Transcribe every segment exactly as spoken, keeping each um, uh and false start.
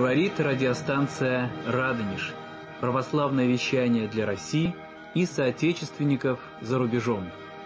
Говорит радиостанция «Радонеж». Православное вещание для России и соотечественников за рубежом.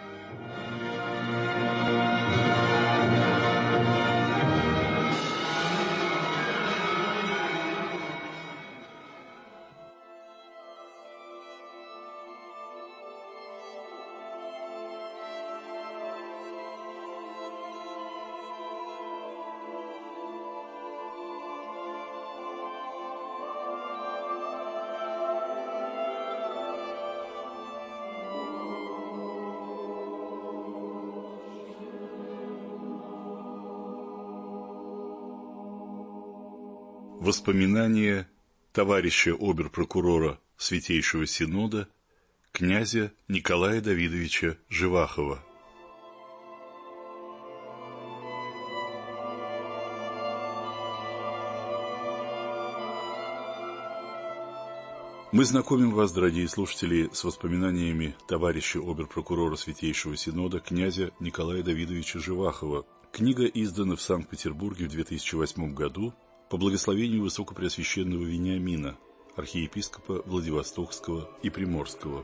Воспоминания товарища обер-прокурора Святейшего Синода князя Николая Давидовича Живахова. Мы знакомим вас, дорогие слушатели, с воспоминаниями товарища обер-прокурора Святейшего Синода князя Николая Давидовича Живахова. Книга издана в Санкт-Петербурге в две тысячи восьмом году по благословению Высокопреосвященного Вениамина, архиепископа Владивостокского и Приморского.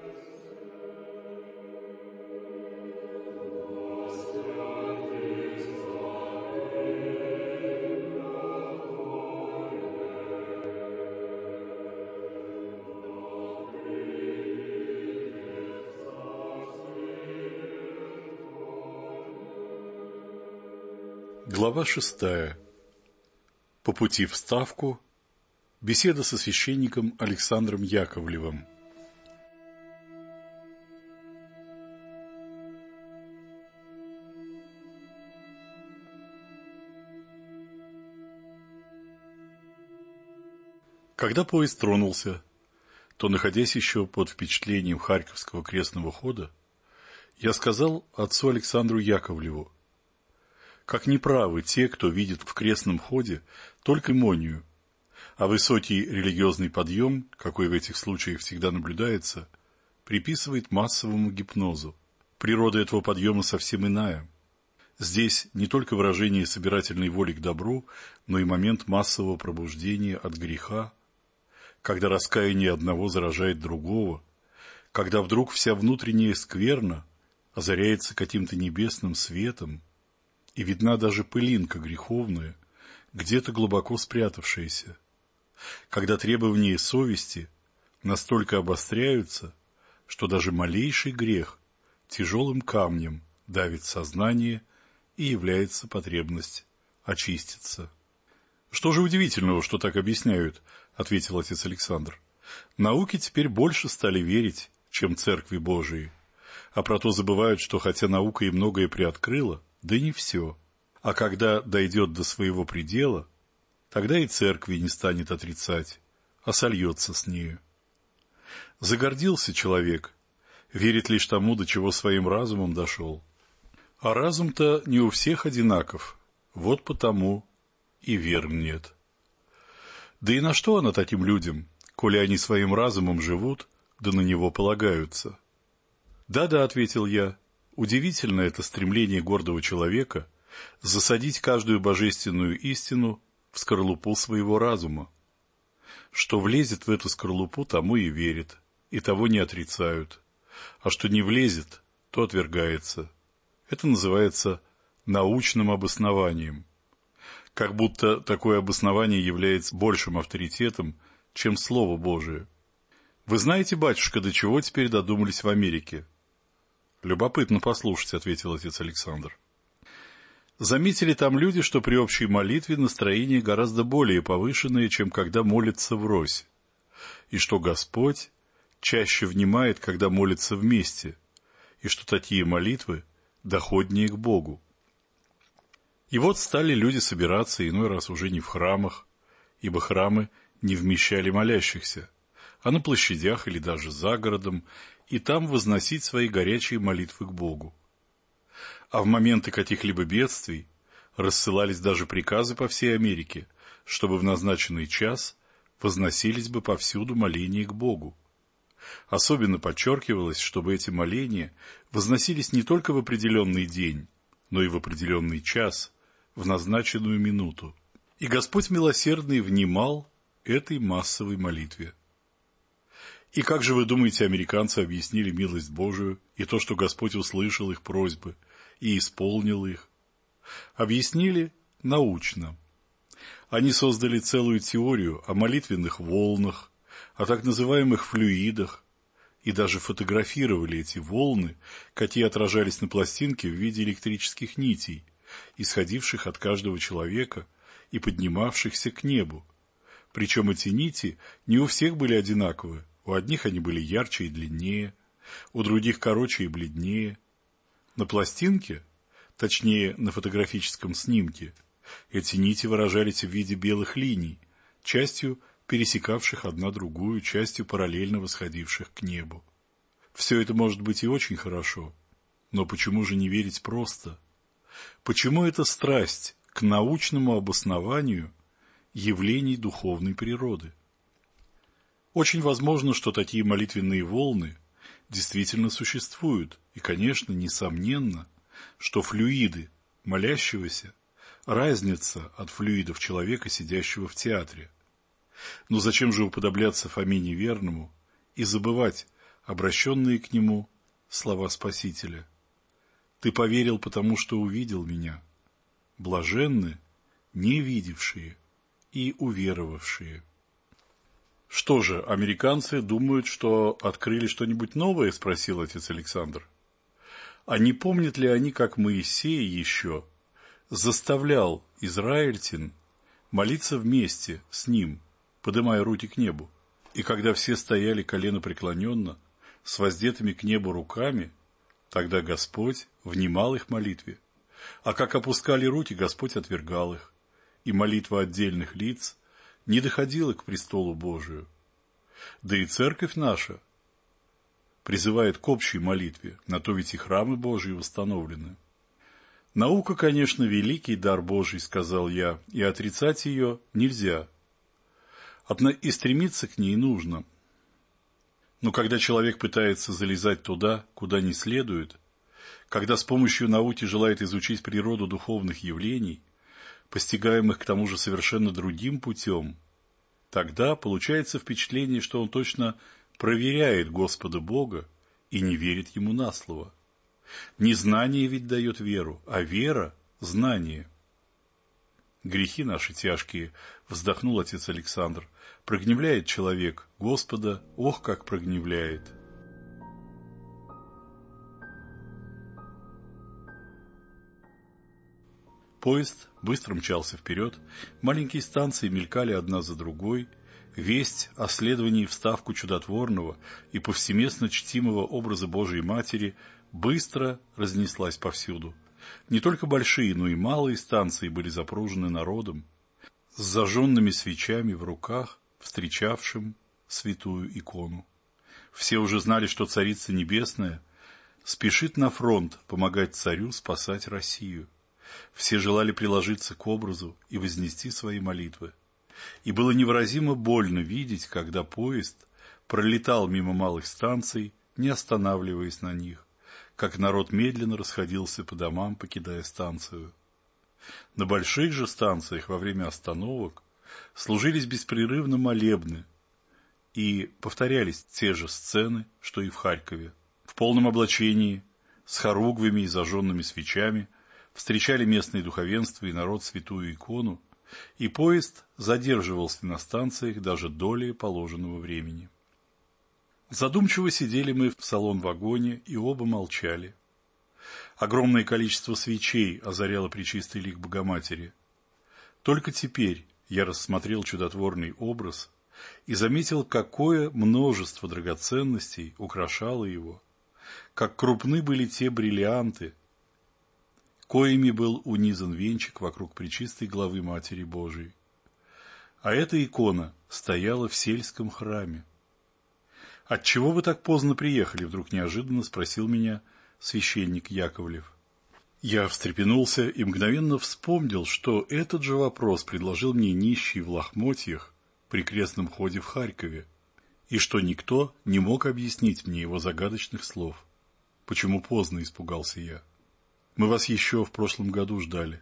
Глава шестая. По пути в Ставку. Беседа со священником Александром Яковлевым. Когда поезд тронулся, то, находясь еще под впечатлением Харьковского крестного хода, я сказал отцу Александру Яковлеву: как неправы те, кто видит в крестном ходе только монию, а высокий религиозный подъем, какой в этих случаях всегда наблюдается, приписывает массовому гипнозу. Природа этого подъема совсем иная. Здесь не только выражение собирательной воли к добру, но и момент массового пробуждения от греха, когда раскаяние одного заражает другого, когда вдруг вся внутренняя скверна озаряется каким-то небесным светом, и видна даже пылинка греховная, где-то глубоко спрятавшаяся, когда требования совести настолько обостряются, что даже малейший грех тяжелым камнем давит сознание и является потребность очиститься. «Что же удивительного, что так объясняют?» — ответил отец Александр. «Науке теперь больше стали верить, чем Церкви Божией, а про то забывают, что хотя наука и многое приоткрыла, да не все. А когда дойдет до своего предела, тогда и церкви не станет отрицать, а сольется с нею. Загордился человек, верит лишь тому, до чего своим разумом дошел. А разум-то не у всех одинаков, вот потому и веры нет. Да и на что она таким людям, коли они своим разумом живут, да на него полагаются?» «Да-да», — ответил я, — «удивительно это стремление гордого человека засадить каждую божественную истину в скорлупу своего разума. Что влезет в эту скорлупу, тому и верит, и того не отрицают, а что не влезет, то отвергается. Это называется научным обоснованием. Как будто такое обоснование является большим авторитетом, чем Слово Божие. Вы знаете, батюшка, до чего теперь додумались в Америке?» «Любопытно послушать», — ответил отец Александр. «Заметили там люди, что при общей молитве настроение гораздо более повышенное, чем когда молятся врозь, и что Господь чаще внимает, когда молятся вместе, и что такие молитвы доходнее к Богу. И вот стали люди собираться иной раз уже не в храмах, ибо храмы не вмещали молящихся, а на площадях или даже за городом, и там возносить свои горячие молитвы к Богу. А в моменты каких-либо бедствий рассылались даже приказы по всей Америке, чтобы в назначенный час возносились бы повсюду моления к Богу. Особенно подчеркивалось, чтобы эти моления возносились не только в определенный день, но и в определенный час, в назначенную минуту. И Господь милосердный внимал этой массовой молитве. И как же вы думаете, американцы объяснили милость Божию и то, что Господь услышал их просьбы и исполнил их? Объяснили научно. Они создали целую теорию о молитвенных волнах, о так называемых флюидах, и даже фотографировали эти волны, какие отражались на пластинке в виде электрических нитей, исходивших от каждого человека и поднимавшихся к небу. Причем эти нити не у всех были одинаковы, у одних они были ярче и длиннее, у других короче и бледнее. На пластинке, точнее на фотографическом снимке, эти нити выражались в виде белых линий, частью пересекавших одна другую, частью параллельно восходивших к небу. Все это может быть и очень хорошо, но почему же не верить просто? Почему эта страсть к научному обоснованию явлений духовной природы? Очень возможно, что такие молитвенные волны действительно существуют, и, конечно, несомненно, что флюиды молящегося разнятся от флюидов человека, сидящего в театре. Но зачем же уподобляться Фоме неверному и забывать обращенные к нему слова Спасителя? «Ты поверил, потому что увидел меня. Блаженны, не видевшие и уверовавшие». «Что же, американцы думают, что открыли что-нибудь новое?» – спросил отец Александр. «А не помнят ли они, как Моисей еще заставлял израильтян молиться вместе с ним, подымая руки к небу? И когда все стояли коленопреклоненно, с воздетыми к небу руками, тогда Господь внимал их молитве. А как опускали руки, Господь отвергал их, и молитва отдельных лиц не доходила к престолу Божию. Да и церковь наша призывает к общей молитве, на то ведь и храмы Божьи установлены. Наука, конечно, великий дар Божий, сказал я, и отрицать ее нельзя. Однако и стремиться к ней нужно. Но когда человек пытается залезать туда, куда не следует, когда с помощью науки желает изучить природу духовных явлений, постигаемых к тому же совершенно другим путем, тогда получается впечатление, что он точно проверяет Господа Бога и не верит Ему на слово. Незнание ведь дает веру, а вера – знание. Грехи наши тяжкие, вздохнул отец Александр, прогневляет человек Господа, ох, как прогневляет. Поезд быстро мчался вперед, маленькие станции мелькали одна за другой, весть о следовании в ставку чудотворного и повсеместно чтимого образа Божией Матери быстро разнеслась повсюду. Не только большие, но и малые станции были запружены народом, с зажженными свечами в руках, встречавшим святую икону. Все уже знали, что Царица Небесная спешит на фронт помогать царю спасать Россию. Все желали приложиться к образу и вознести свои молитвы. И было невыразимо больно видеть, когда поезд пролетал мимо малых станций, не останавливаясь на них, как народ медленно расходился по домам, покидая станцию. На больших же станциях во время остановок служились беспрерывно молебны, и повторялись те же сцены, что и в Харькове. В полном облачении, с хоругвями и зажженными свечами, встречали местное духовенство и народ святую икону, и поезд задерживался на станциях даже долей положенного времени. Задумчиво сидели мы в салон-вагоне и оба молчали. Огромное количество свечей озаряло пречистый лик Богоматери. Только теперь я рассмотрел чудотворный образ и заметил, какое множество драгоценностей украшало его, как крупны были те бриллианты, коими был унизан венчик вокруг пречистой главы Матери Божией. А эта икона стояла в сельском храме. «Отчего вы так поздно приехали?» — вдруг неожиданно спросил меня священник Яковлев. Я встрепенулся и мгновенно вспомнил, что этот же вопрос предложил мне нищий в лохмотьях при крестном ходе в Харькове, и что никто не мог объяснить мне его загадочных слов. «Почему поздно?» — испугался я. «Мы вас еще в прошлом году ждали,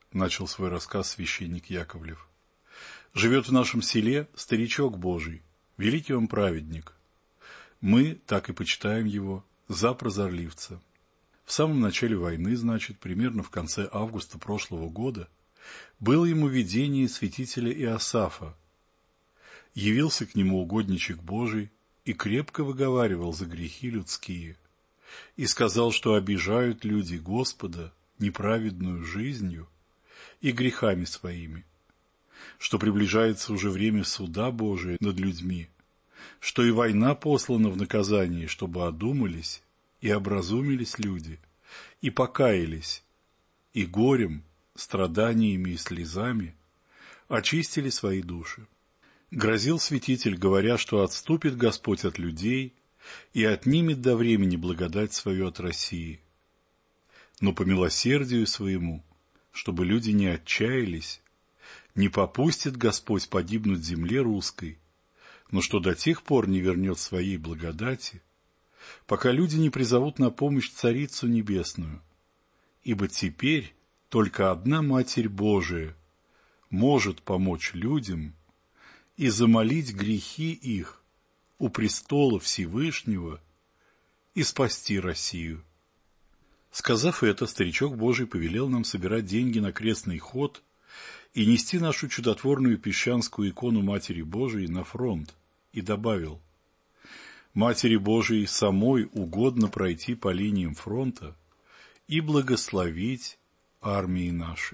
— начал свой рассказ священник Яковлев. «Живет в нашем селе старичок Божий, великий он праведник. Мы так и почитаем его за прозорливца. В самом начале войны, значит, примерно в конце августа прошлого года, было ему видение святителя Иосафа. Явился к нему угодничек Божий и крепко выговаривал за грехи людские, и сказал, что обижают люди Господа неправедную жизнью и грехами своими, что приближается уже время суда Божия над людьми, что и война послана в наказание, чтобы одумались и образумились люди, и покаялись, и горем, страданиями и слезами очистили свои души. Грозил святитель, говоря, что отступит Господь от людей и отнимет до времени благодать свою от России. Но по милосердию своему, чтобы люди не отчаялись, не попустит Господь погибнуть земле русской, но что до тех пор не вернет своей благодати, пока люди не призовут на помощь Царицу Небесную, ибо теперь только одна Матерь Божия может помочь людям и замолить грехи их у престола Всевышнего и спасти Россию. Сказав это, старичок Божий повелел нам собирать деньги на крестный ход и нести нашу чудотворную песчанскую икону Матери Божией на фронт, и добавил: Матери Божией самой угодно пройти по линиям фронта и благословить армии наши.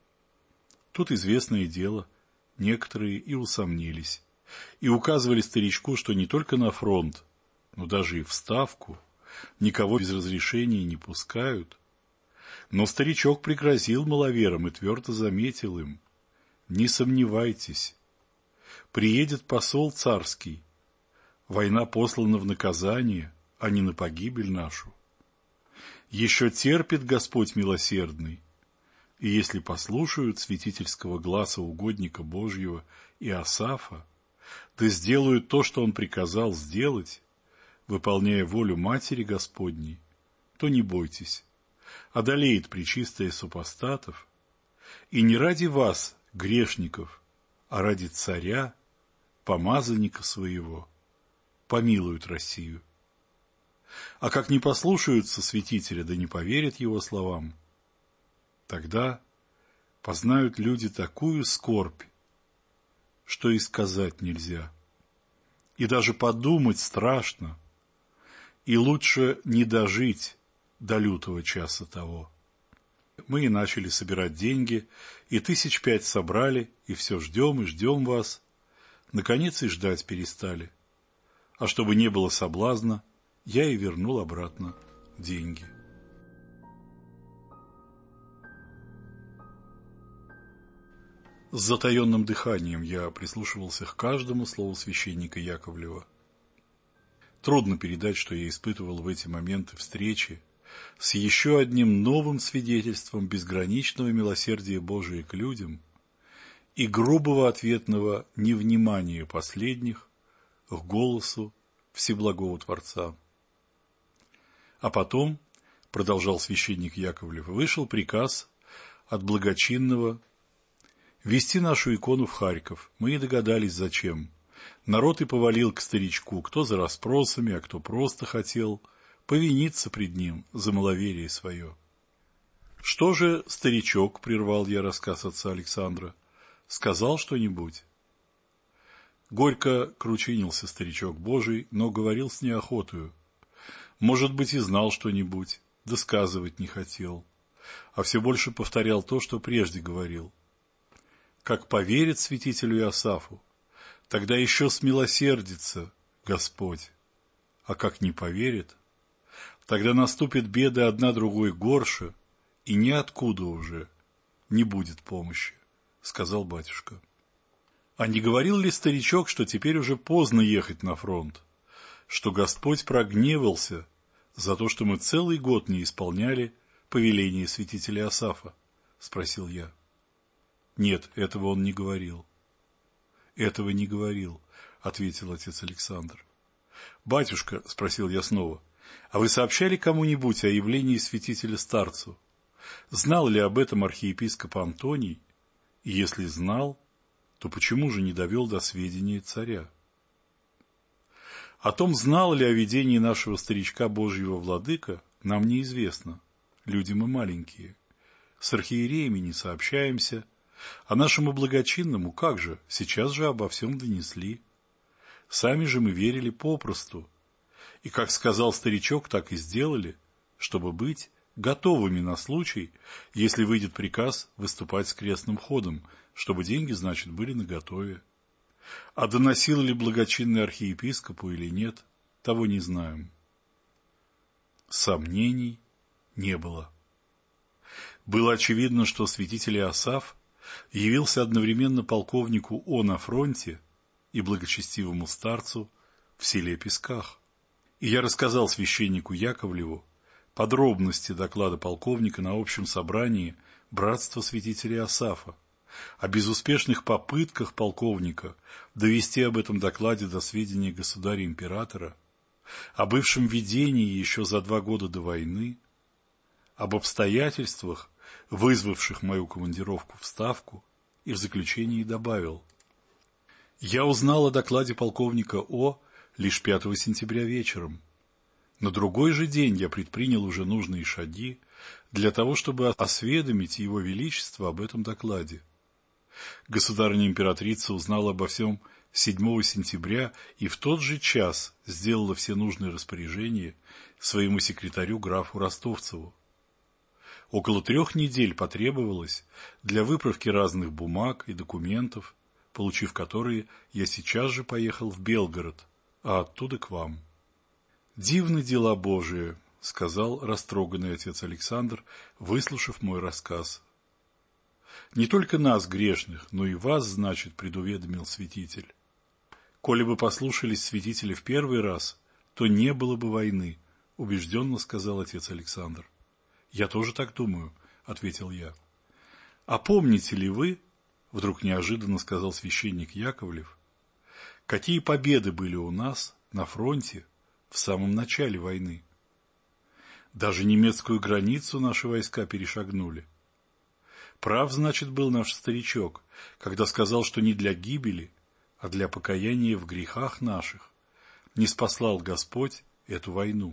Тут известное дело, некоторые и усомнились, и указывали старичку, что не только на фронт, но даже и в Ставку никого без разрешения не пускают. Но старичок пригрозил маловерам и твердо заметил им: не сомневайтесь, приедет посол царский, война послана в наказание, а не на погибель нашу. Еще терпит Господь милосердный, и если послушают святительского гласа угодника Божьего Иосафа, да сделают то, что он приказал сделать, выполняя волю Матери Господней, то не бойтесь, одолеет пречистая супостатов, и не ради вас, грешников, а ради царя, помазанника своего, помилует Россию. А как не послушаются святителя, да не поверят его словам, тогда познают люди такую скорбь, что и сказать нельзя. И даже подумать страшно, и лучше не дожить до лютого часа того. Мы и начали собирать деньги, и тысяч пять собрали, и все ждем и ждем вас. Наконец и ждать перестали. А чтобы не было соблазна, я и вернул обратно деньги. С затаенным дыханием я прислушивался к каждому слову священника Яковлева. Трудно передать, что я испытывал в эти моменты встречи с еще одним новым свидетельством безграничного милосердия Божия к людям и грубого ответного невнимания последних к голосу Всеблагого Творца. А потом, продолжал священник Яковлев, вышел приказ от благочинного вести нашу икону в Харьков. Мы и догадались, зачем. Народ и повалил к старичку, кто за расспросами, а кто просто хотел повиниться пред ним за маловерие свое. Что же старичок, прервал я рассказ отца Александра, сказал что-нибудь? Горько кручинился старичок Божий, но говорил с неохотою. Может быть, и знал что-нибудь, да сказывать не хотел, а все больше повторял то, что прежде говорил. Как поверит святителю Иосафу, тогда еще смилосердится Господь, а как не поверит, тогда наступит беда одна другой горше, и ниоткуда уже не будет помощи, сказал батюшка. А не говорил ли старичок, что теперь уже поздно ехать на фронт, что Господь прогневался за то, что мы целый год не исполняли повеление святителя Иосафа? Спросил я. Нет, этого он не говорил. Этого не говорил, ответил отец Александр. Батюшка, спросил я снова, а вы сообщали кому-нибудь о явлении святителя старцу? Знал ли об этом архиепископ Антоний? И если знал, то почему же не довел до сведения царя? О том, знал ли о видении нашего старичка Божьего владыка, нам неизвестно. Люди мы маленькие. С архиереями не сообщаемся, а нашему благочинному, как же, сейчас же обо всем донесли. Сами же мы верили попросту. И, как сказал старичок, так и сделали, чтобы быть готовыми на случай, если выйдет приказ выступать с крестным ходом, чтобы деньги, значит, были наготове. А доносил ли благочинный архиепископу или нет, того не знаем. Сомнений не было. Было очевидно, что святитель Иосаф явился одновременно полковнику О на фронте и благочестивому старцу в селе Песках. И я рассказал священнику Яковлеву подробности доклада полковника на общем собрании братства святителя Иосафа, о безуспешных попытках полковника довести об этом докладе до сведения государя-императора, о бывшем видении еще за два года до войны, об обстоятельствах, вызвавших мою командировку в Ставку, и в заключении добавил: «Я узнал о докладе полковника О лишь пятого сентября вечером. На другой же день я предпринял уже нужные шаги для того, чтобы осведомить Его Величество об этом докладе. Государыня-императрица узнала обо всем седьмого сентября и в тот же час сделала все нужные распоряжения своему секретарю графу Ростовцеву. Около трех недель потребовалось для выправки разных бумаг и документов, получив которые, я сейчас же поехал в Белгород, а оттуда к вам». «Дивны дела Божии», — сказал растроганный отец Александр, выслушав мой рассказ. «Не только нас, грешных, но и вас, значит, предуведомил святитель. Коли бы послушались святителя в первый раз, то не было бы войны», — убежденно сказал отец Александр. «Я тоже так думаю», — ответил я. «А помните ли вы, — вдруг неожиданно сказал священник Яковлев, — какие победы были у нас на фронте в самом начале войны? Даже немецкую границу наши войска перешагнули. Прав, значит, был наш старичок, когда сказал, что не для гибели, а для покаяния в грехах наших не спаслал Господь эту войну.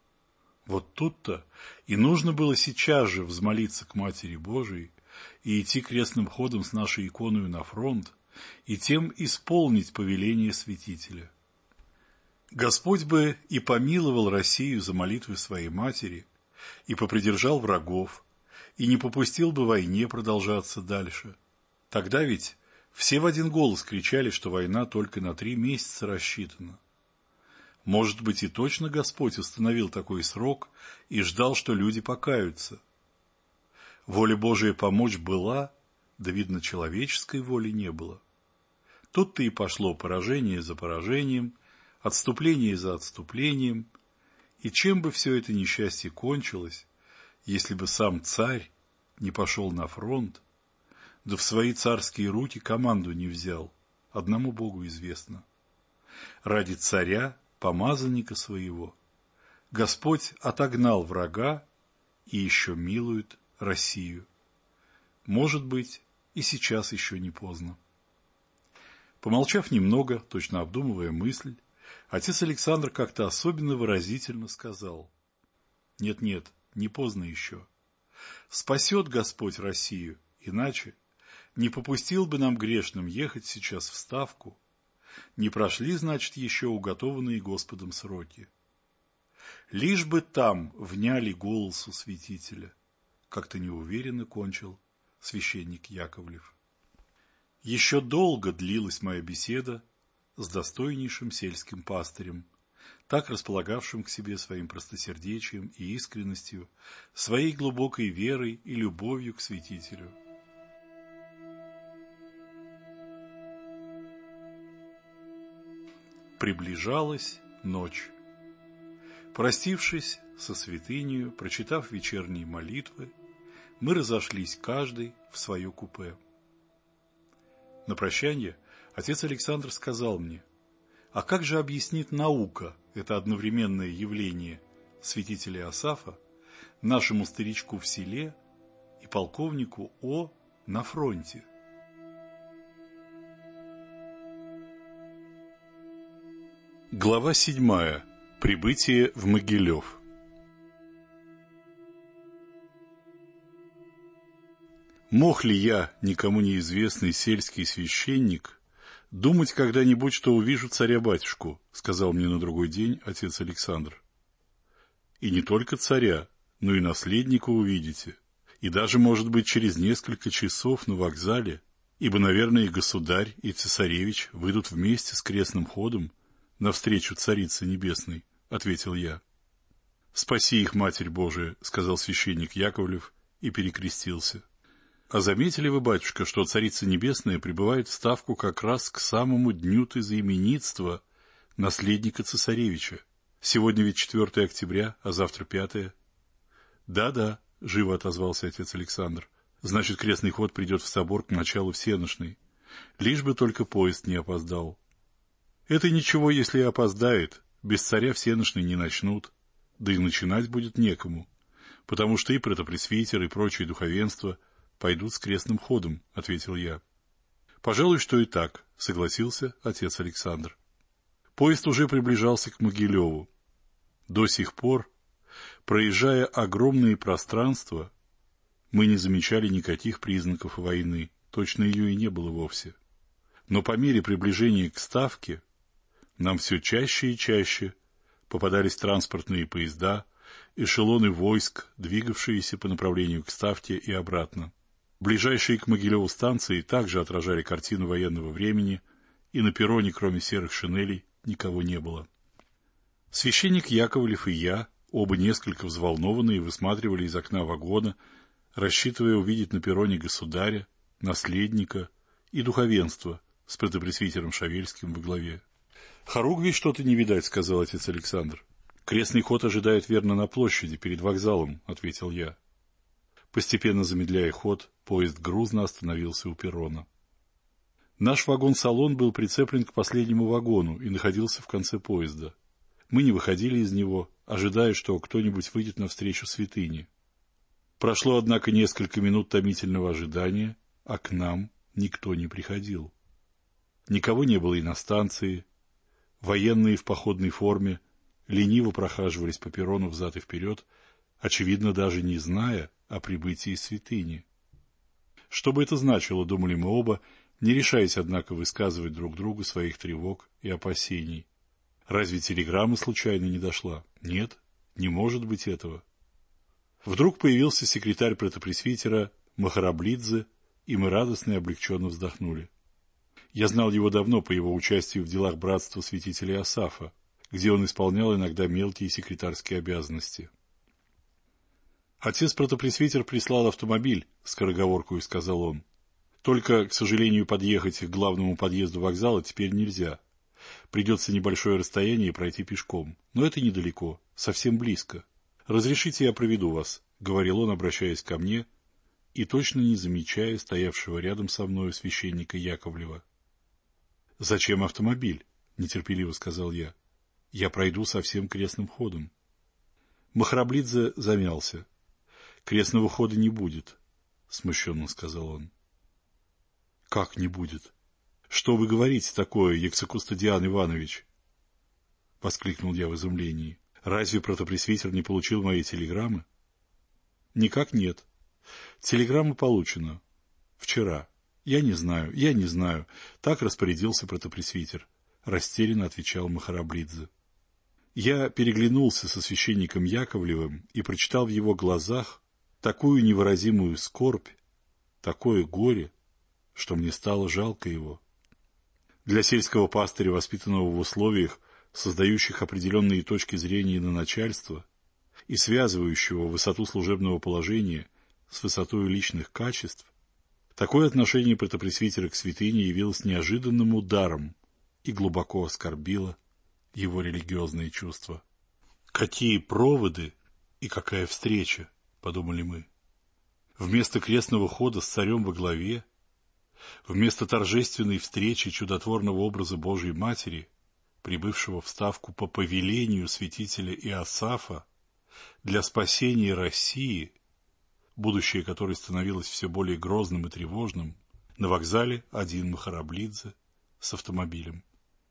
Вот тут-то и нужно было сейчас же взмолиться к Матери Божией и идти крестным ходом с нашей иконою на фронт, и тем исполнить повеление святителя. Господь бы и помиловал Россию за молитвы своей Матери, и попридержал врагов, и не попустил бы войне продолжаться дальше. Тогда ведь все в один голос кричали, что война только на три месяца рассчитана. Может быть, и точно Господь установил такой срок и ждал, что люди покаются. Воля Божия помочь была, да, видно, человеческой воли не было. Тут-то и пошло поражение за поражением, отступление за отступлением, и чем бы все это несчастье кончилось, если бы сам царь не пошел на фронт, да в свои царские руки команду не взял, одному Богу известно. Ради царя, помазанника своего, Господь отогнал врага и еще милует Россию. Может быть, и сейчас еще не поздно. Помолчав немного, точно обдумывая мысль, отец Александр как-то особенно выразительно сказал: «Нет-нет, не поздно еще. Спасет Господь Россию, иначе не попустил бы нам грешным ехать сейчас в Ставку. Не прошли, значит, еще уготованные Господом сроки. Лишь бы там вняли голосу святителя», — как-то неуверенно кончил священник Яковлев. Еще долго длилась моя беседа с достойнейшим сельским пастырем, так располагавшим к себе своим простосердечием и искренностью, своей глубокой верой и любовью к святителю. Приближалась ночь. Простившись со святынею, прочитав вечерние молитвы, мы разошлись каждый в свое купе. На прощание отец Александр сказал мне: «А как же объяснит наука это одновременное явление святителя Иосафа нашему старичку в селе и полковнику О на фронте. Глава седьмая. Прибытие в Могилев. Мог ли я, никому неизвестный сельский священник, думать когда-нибудь, что увижу царя-батюшку, сказал мне на другой день отец Александр. И не только царя, но и наследника увидите, и даже, может быть, через несколько часов на вокзале, ибо, наверное, и государь, и цесаревич выйдут вместе с крестным ходом навстречу Царице Небесной, ответил я. Спаси их, Матерь Божия, сказал священник Яковлев и перекрестился. А заметили вы, батюшка, что Царица Небесная прибывает в Ставку как раз к самому дню тезаименитства наследника цесаревича? Сегодня ведь четвёртое октября, а завтра пятое. Да-да, живо отозвался отец Александр. Значит, крестный ход придет в собор к началу всенощной. Лишь бы только поезд не опоздал. Это ничего, если и опоздает. Без царя всенощной не начнут. Да и начинать будет некому. Потому что и протопресвитер, и прочее духовенство пойдут с крестным ходом, ответил я. Пожалуй, что и так, согласился отец Александр. Поезд уже приближался к Могилеву. До сих пор, проезжая огромные пространства, мы не замечали никаких признаков войны, точно ее и не было вовсе. Но по мере приближения к Ставке нам все чаще и чаще попадались транспортные поезда, эшелоны войск, двигавшиеся по направлению к Ставке и обратно. Ближайшие к Могилеву станции также отражали картину военного времени, и на перроне, кроме серых шинелей, никого не было. Священник Яковлев и я, оба несколько взволнованные, высматривали из окна вагона, рассчитывая увидеть на перроне государя, наследника и духовенство с протопресвитером Шавельским во главе. «Хоругвий что-то не видать», — сказал отец Александр. «Крестный ход ожидает верно на площади, перед вокзалом», — ответил я. Постепенно замедляя ход, поезд грузно остановился у перрона. Наш вагон-салон был прицеплен к последнему вагону и находился в конце поезда. Мы не выходили из него, ожидая, что кто-нибудь выйдет навстречу святыне. Прошло, однако, несколько минут томительного ожидания, а к нам никто не приходил. Никого не было и на станции. Военные в походной форме лениво прохаживались по перрону взад и вперед, очевидно, даже не зная о прибытии святыни. Что бы это значило, думали мы оба, не решаясь, однако, высказывать друг другу своих тревог и опасений. Разве телеграмма случайно не дошла? Нет, не может быть этого. Вдруг появился секретарь протопресвитера Махараблидзе, и мы радостно и облегченно вздохнули. Я знал его давно по его участию в делах братства святителей Асафа, где он исполнял иногда мелкие секретарские обязанности. «Отец-протопресвитер прислал автомобиль», — скороговоркою сказал он. «Только, к сожалению, подъехать к главному подъезду вокзала теперь нельзя. Придется небольшое расстояние пройти пешком, но это недалеко, совсем близко. Разрешите, я проведу вас», — говорил он, обращаясь ко мне, и точно не замечая стоявшего рядом со мною священника Яковлева. «Зачем автомобиль?» — нетерпеливо сказал я. «Я пройду со всем крестным ходом». Махараблидзе замялся. «Крестного хода не будет», — смущенно сказал он. «Как не будет? Что вы говорите такое, Ексакустадиан Иванович?» — воскликнул я в изумлении. «Разве протопресвитер не получил моей телеграммы?» «Никак нет. Телеграмма получена. Вчера. Я не знаю, я не знаю. Так распорядился протопресвитер», — растерянно отвечал Махараблидзе. Я переглянулся со священником Яковлевым и прочитал в его глазах такую невыразимую скорбь, такое горе, что мне стало жалко его. Для сельского пастыря, воспитанного в условиях, создающих определенные точки зрения на начальство и связывающего высоту служебного положения с высотой личных качеств, такое отношение протопресвитера к святыне явилось неожиданным ударом и глубоко оскорбило его религиозные чувства. «Какие проводы и какая встреча!» — подумали мы. Вместо крестного хода с царем во главе, вместо торжественной встречи чудотворного образа Божией Матери, прибывшего в Ставку по повелению святителя Иосафа для спасения России, будущее которой становилось все более грозным и тревожным, на вокзале один Махараблидзе с автомобилем.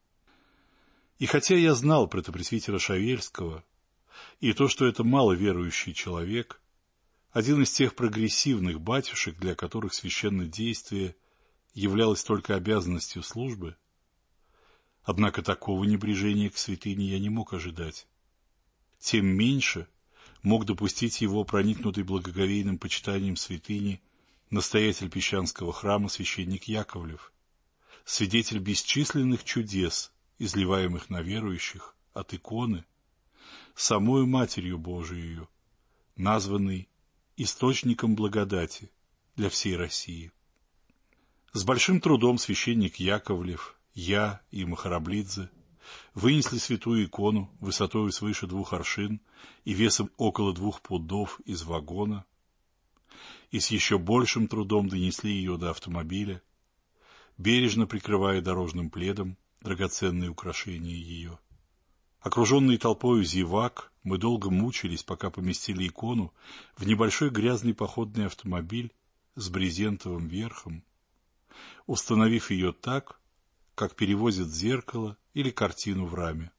И хотя я знал протопресвитера Шавельского и то, что это маловерующий человек, один из тех прогрессивных батюшек, для которых священное действие являлось только обязанностью службы, однако такого небрежения к святыне я не мог ожидать. Тем меньше мог допустить его проникнутый благоговейным почитанием святыни настоятель Песчанского храма священник Яковлев, свидетель бесчисленных чудес, изливаемых на верующих от иконы, самою Матерью Божией, названной источником благодати для всей России. С большим трудом священник Яковлев, я и Махараблидзе вынесли святую икону высотой свыше двух аршин и весом около двух пудов из вагона, и с еще большим трудом донесли ее до автомобиля, бережно прикрывая дорожным пледом драгоценные украшения ее. Окруженные толпою зевак, мы долго мучились, пока поместили икону в небольшой грязный походный автомобиль с брезентовым верхом, установив ее так, как перевозят зеркало или картину в раме.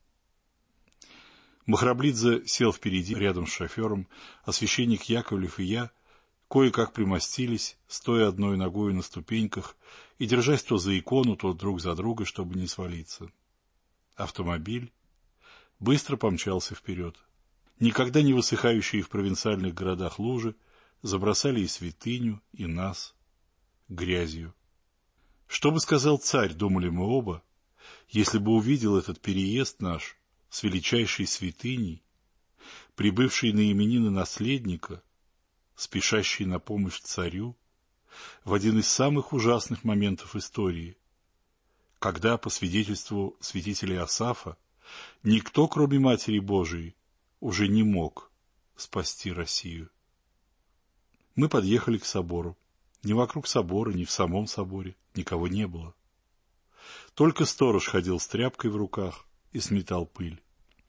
Махараблидзе сел впереди, рядом с шофером, а священник Яковлев и я кое-как примостились, стоя одной ногой на ступеньках и держась то за икону, то друг за друга, чтобы не свалиться. Автомобиль быстро помчался вперед. Никогда не высыхающие в провинциальных городах лужи забросали и святыню, и нас грязью. Что бы сказал царь, думали мы оба, если бы увидел этот переезд наш с величайшей святыней, прибывший на именины наследника, спешащий на помощь царю в один из самых ужасных моментов истории, когда, по свидетельству святителя Асафа, никто, кроме Матери Божией, уже не мог спасти Россию. Мы подъехали к собору. Ни вокруг собора, ни в самом соборе никого не было. Только сторож ходил с тряпкой в руках и сметал пыль.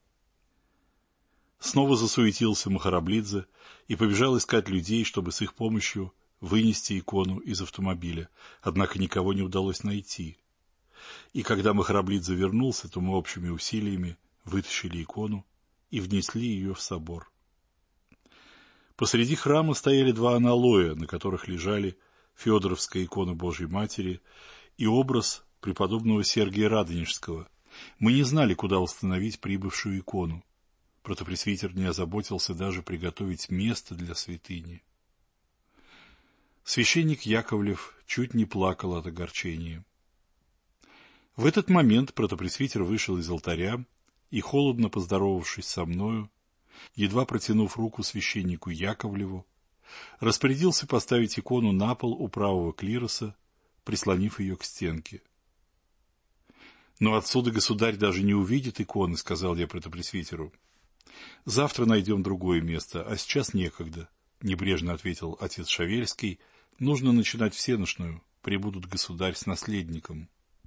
Снова засуетился Махараблидзе и побежал искать людей, чтобы с их помощью вынести икону из автомобиля, однако никого не удалось найти. И когда Махараблидзе вернулся, то мы общими усилиями вытащили икону и внесли ее в собор. Посреди храма стояли два аналоя, на которых лежали Феодоровская икона Божьей Матери и образ преподобного Сергия Радонежского. Мы не знали, куда установить прибывшую икону. Протопресвитер не озаботился даже приготовить место для святыни. Священник Яковлев чуть не плакал от огорчения. В этот момент протопресвитер вышел из алтаря и, холодно поздоровавшись со мною, едва протянув руку священнику Яковлеву, распорядился поставить икону на пол у правого клироса, прислонив ее к стенке. «Но отсюда государь даже не увидит иконы», — сказал я протопресвитеру. «Завтра найдем другое место, а сейчас некогда», — небрежно ответил отец Шавельский. «Нужно начинать всенощную, прибудут государь с наследником».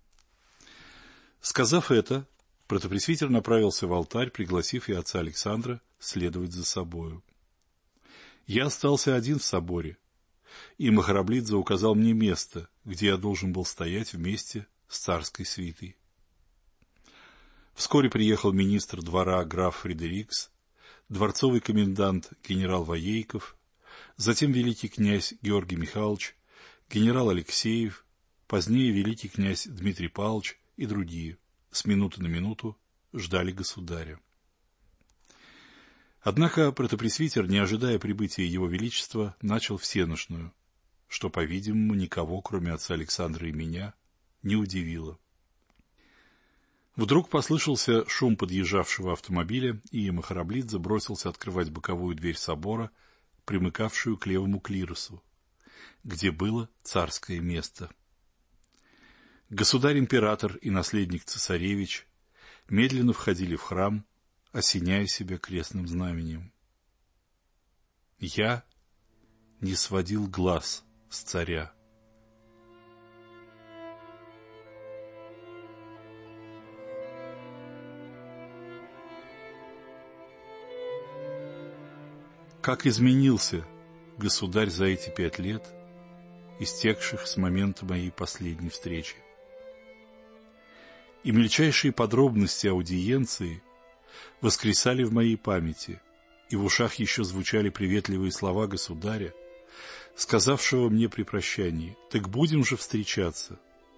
Сказав это, протопресвитер направился в алтарь, пригласив и отца Александра следовать за собою. Я остался один в соборе, и Махараблидзе указал мне место, где я должен был стоять вместе с царской свитой. Вскоре приехал министр двора граф Фредерикс, дворцовый комендант генерал Воейков, затем великий князь Георгий Михайлович, генерал Алексеев, позднее великий князь Дмитрий Павлович и другие, с минуты на минуту ждали государя. Однако протопресвитер, не ожидая прибытия его величества, начал всенощную, что, по-видимому, никого, кроме отца Александра и меня, не удивило. Вдруг послышался шум подъезжавшего автомобиля, и Махараблидзе бросился открывать боковую дверь собора, примыкавшую к левому клиросу, где было царское место. Государь-император и наследник-цесаревич медленно входили в храм, осеняя себя крестным знаменем. Я не сводил глаз с царя. Как изменился государь, за эти пять лет, истекших с момента моей последней встречи. И мельчайшие подробности аудиенции воскресали в моей памяти, и в ушах еще звучали приветливые слова государя, сказавшего мне при прощании: «Так будем же встречаться».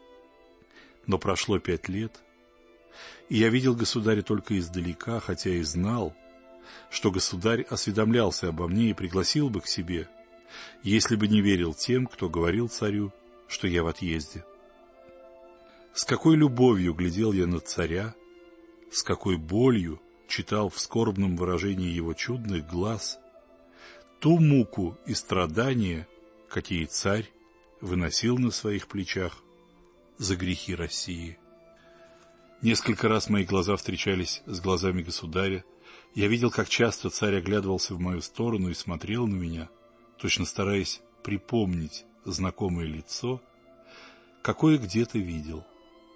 Но прошло пять лет, и я видел государя только издалека, хотя и знал, что государь осведомлялся обо мне и пригласил бы к себе, если бы не верил тем, кто говорил царю, что я в отъезде. С какой любовью глядел я на царя, с какой болью читал в скорбном выражении его чудных глаз ту муку и страдания, какие царь выносил на своих плечах за грехи России. Несколько раз мои глаза встречались с глазами государя. Я видел, как часто царь оглядывался в мою сторону и смотрел на меня, точно стараясь припомнить знакомое лицо, какое где-то видел.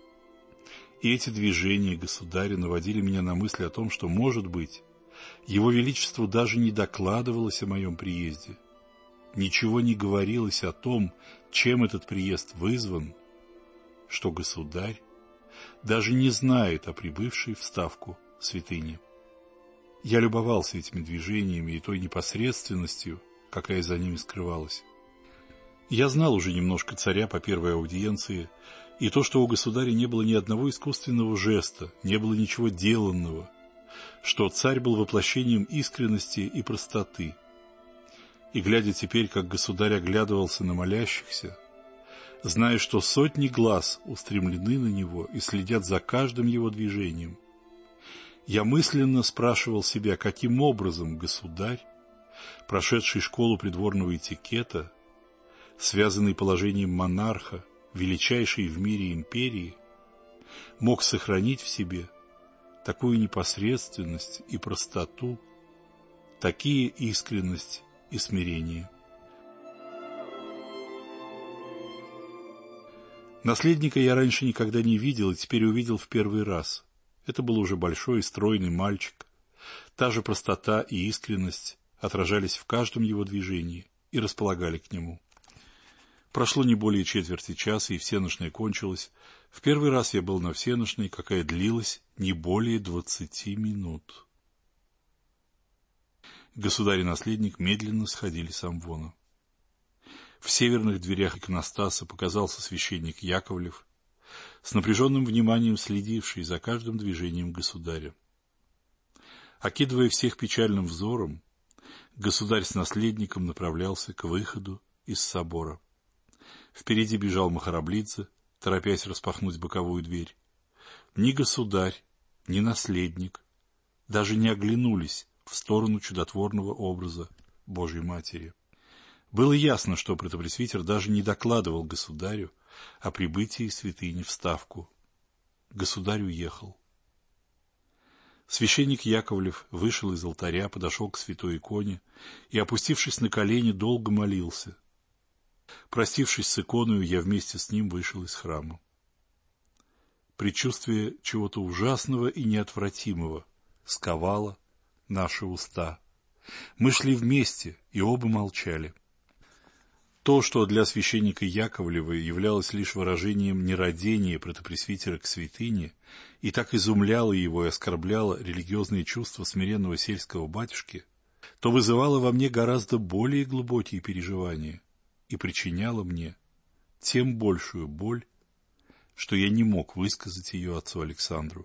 И эти движения государя наводили меня на мысли о том, что, может быть, его величеству даже не докладывалось о моем приезде. Ничего не говорилось о том, чем этот приезд вызван, что государь даже не знает о прибывшей в Ставку святыне. Я любовался этими движениями и той непосредственностью, какая за ними скрывалась. Я знал уже немножко царя по первой аудиенции, и то, что у государя не было ни одного искусственного жеста, не было ничего деланного, что царь был воплощением искренности и простоты. И, глядя теперь, как государь оглядывался на молящихся, зная, что сотни глаз устремлены на него и следят за каждым его движением, я мысленно спрашивал себя, каким образом государь, прошедший школу придворного этикета, связанный положением монарха, величайшей в мире империи, мог сохранить в себе такую непосредственность и простоту, такие искренность и смирение. Наследника я раньше никогда не видел и теперь увидел в первый раз. Это был уже большой и стройный мальчик. Та же простота и искренность отражались в каждом его движении и располагали к нему. Прошло не более четверти часа, и всенощная кончилась. В первый раз я был на всенощной, какая длилась не более двадцати минут. Государь и наследник медленно сходили с амвона. В северных дверях иконостаса показался священник Яковлев, с напряженным вниманием следивший за каждым движением государя. Окидывая всех печальным взором, государь с наследником направлялся к выходу из собора. Впереди бежал Махараблидзе, торопясь распахнуть боковую дверь. Ни государь, ни наследник даже не оглянулись в сторону чудотворного образа Божьей Матери. Было ясно, что протопресвитер даже не докладывал государю о прибытии святыни в Ставку. Государь уехал. Священник Яковлев вышел из алтаря, подошел к святой иконе и, опустившись на колени, долго молился. Простившись с иконою, я вместе с ним вышел из храма. Предчувствие чего-то ужасного и неотвратимого сковало наши уста. Мы шли вместе, и оба молчали. То, что для священника Яковлева являлось лишь выражением нерадения протопресвитера к святыне, и так изумляло его и оскорбляло религиозные чувства смиренного сельского батюшки, то вызывало во мне гораздо более глубокие переживания и причиняло мне тем большую боль, что я не мог высказать ее отцу Александру.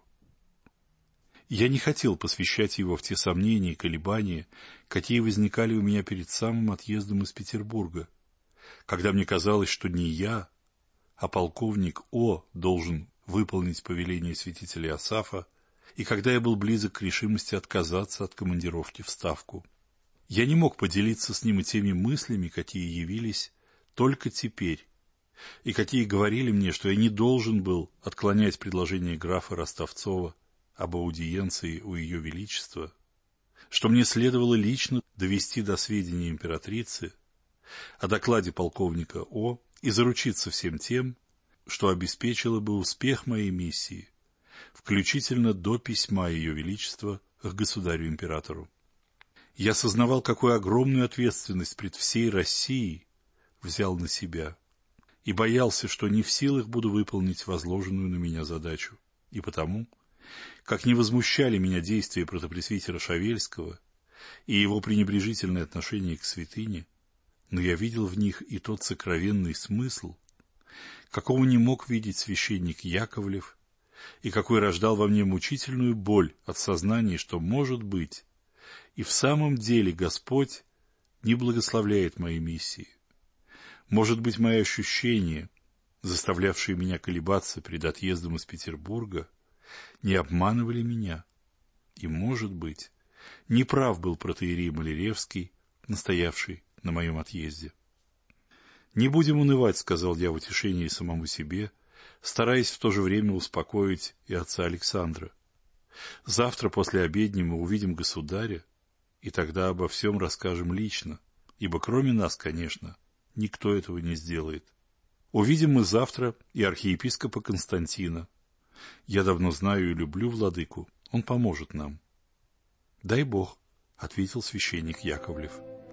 Я не хотел посвящать его в те сомнения и колебания, какие возникали у меня перед самым отъездом из Петербурга, когда мне казалось, что не я, а полковник О. должен выполнить повеление святителя Иосафа, и когда я был близок к решимости отказаться от командировки в Ставку. Я не мог поделиться с ним и теми мыслями, какие явились только теперь, и какие говорили мне, что я не должен был отклонять предложение графа Ростовцова об аудиенции у Ее Величества, что мне следовало лично довести до сведения императрицы о докладе полковника О. и заручиться всем тем, что обеспечило бы успех моей миссии, включительно до письма Ее Величества к государю-императору. Я сознавал, какую огромную ответственность пред всей Россией взял на себя, и боялся, что не в силах буду выполнить возложенную на меня задачу. И потому, как не возмущали меня действия протопресвитера Шавельского и его пренебрежительное отношение к святыне, но я видел в них и тот сокровенный смысл, какого не мог видеть священник Яковлев, и какой рождал во мне мучительную боль от сознания, что, может быть, и в самом деле Господь не благословляет мои миссии. Может быть, мои ощущения, заставлявшие меня колебаться перед отъездом из Петербурга, не обманывали меня. И, может быть, неправ был протоиерей Маляревский, настоявший на моем отъезде. «Не будем унывать», — сказал я в утешении самому себе, стараясь в то же время успокоить и отца Александра. «Завтра после обедни мы увидим государя, и тогда обо всем расскажем лично, ибо кроме нас, конечно, никто этого не сделает. Увидим мы завтра и архиепископа Константина. Я давно знаю и люблю владыку, он поможет нам». «Дай Бог», — ответил священник Яковлев.